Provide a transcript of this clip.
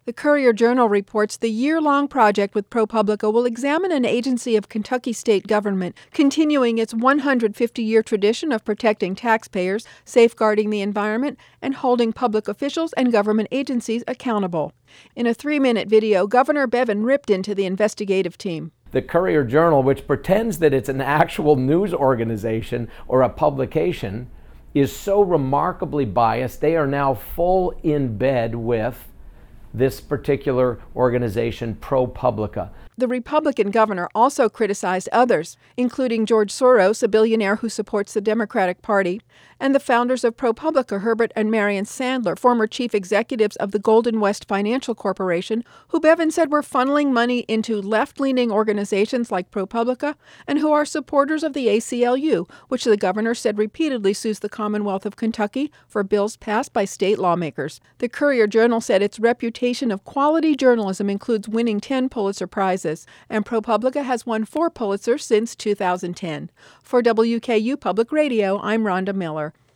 The Courier-Journal reports the year-long project with ProPublica will examine an agency of Kentucky state government continuing its 150-year tradition of protecting taxpayers, safeguarding the environment, and holding public officials and government agencies accountable. In a 3-minute video, Governor Bevin ripped into the investigative team. The Courier-Journal, which pretends that it's an actual news organization or a publication, is so remarkably biased. They are now full in bed with this particular organization, ProPublica. The Republican governor also criticized others, including George Soros, a billionaire who supports the Democratic Party, and the founders of ProPublica, Herbert and Marion Sandler, former chief executives of the Golden West Financial Corporation, who Bevin said were funneling money into left-leaning organizations like ProPublica and who are supporters of the ACLU, which the governor said repeatedly sues the Commonwealth of Kentucky for bills passed by state lawmakers. The Courier-Journal said its reputation of quality journalism includes winning 10 Pulitzer Prizes, and ProPublica has won 4 Pulitzers since 2010. For WKU Public Radio, I'm Rhonda Miller.